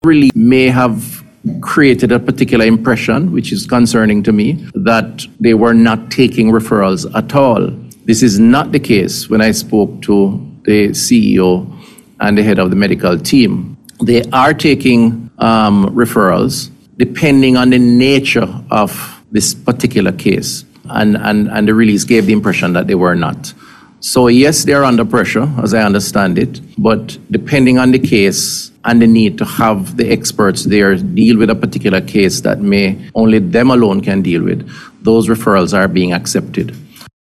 really may have created a particular impression, which is concerning to me, that they were not taking referrals at all. This is not the case when I spoke to the CEO and the head of the medical team. They are taking referrals depending on the nature of this particular case. And the release gave the impression that they were not. So yes, they are under pressure, as I understand it, but depending on the case and the need to have the experts there deal with a particular case that may only them alone can deal with, those referrals are being accepted.